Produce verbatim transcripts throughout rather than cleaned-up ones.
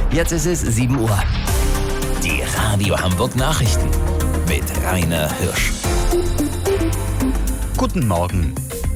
Jetzt ist es sieben Uhr. Die Radio Hamburg Nachrichten mit Rainer Hirsch. Guten Morgen.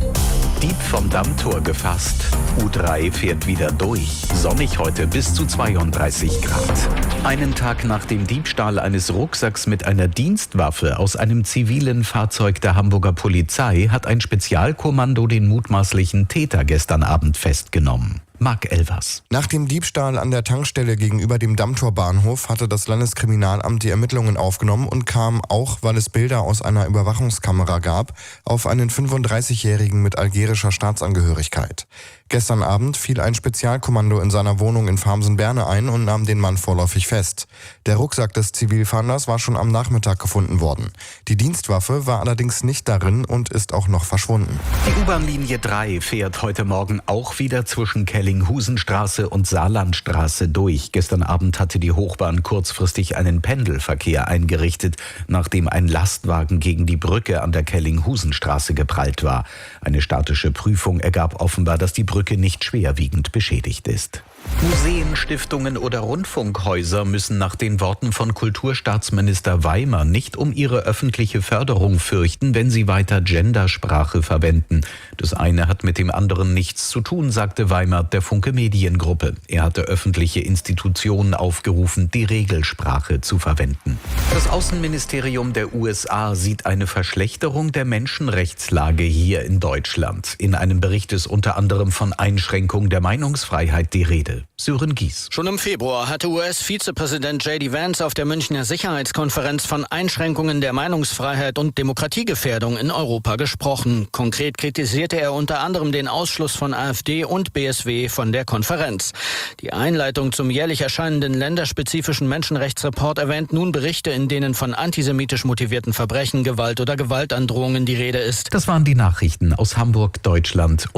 Dieb vom Dammtor gefasst. U drei fährt wieder durch. Sonnig heute bis zu zweiunddreißig Grad. Einen Tag nach dem Diebstahl eines Rucksacks mit einer Dienstwaffe aus einem zivilen Fahrzeug der Hamburger Polizei hat ein Spezialkommando den mutmaßlichen Täter gestern Abend festgenommen. Marc Elvers. Nach dem Diebstahl an der Tankstelle gegenüber dem Dammtorbahnhof hatte das Landeskriminalamt die Ermittlungen aufgenommen und kam, auch weil es Bilder aus einer Überwachungskamera gab, auf einen fünfunddreißigjährigen mit algerischer Staatsangehörigkeit. Gestern Abend fiel ein Spezialkommando in seiner Wohnung in Farmsen-Berne ein und nahm den Mann vorläufig fest. Der Rucksack des Zivilfahnders war schon am Nachmittag gefunden worden. Die Dienstwaffe war allerdings nicht darin und ist auch noch verschwunden. Die U-Bahn-Linie drei fährt heute Morgen auch wieder zwischen Kellinghusenstraße und Saarlandstraße durch. Gestern Abend hatte die Hochbahn kurzfristig einen Pendelverkehr eingerichtet, nachdem ein Lastwagen gegen die Brücke an der Kellinghusenstraße geprallt war. Eine statische Prüfung ergab offenbar, dass die Brücke nicht schwerwiegend beschädigt ist. Museen, Stiftungen oder Rundfunkhäuser müssen nach den Worten von Kulturstaatsminister Weimer nicht um ihre öffentliche Förderung fürchten, wenn sie weiter Gendersprache verwenden. Das eine hat mit dem anderen nichts zu tun, sagte Weimer der Funke Mediengruppe. Er hatte öffentliche Institutionen aufgerufen, die Regelsprache zu verwenden. Das Außenministerium der U S A sieht eine Verschlechterung der Menschenrechtslage hier in Deutschland. In einem Bericht ist unter anderem von Einschränkung der Meinungsfreiheit die Rede. Sören Gies. Schon im Februar hatte U S-Vizepräsident J D Vance auf der Münchner Sicherheitskonferenz von Einschränkungen der Meinungsfreiheit und Demokratiegefährdung in Europa gesprochen. Konkret kritisierte er unter anderem den Ausschluss von AfD und B S W von der Konferenz. Die Einleitung zum jährlich erscheinenden länderspezifischen Menschenrechtsreport erwähnt nun Berichte, in denen von antisemitisch motivierten Verbrechen, Gewalt oder Gewaltandrohungen die Rede ist. Das waren die Nachrichten aus Hamburg, Deutschland und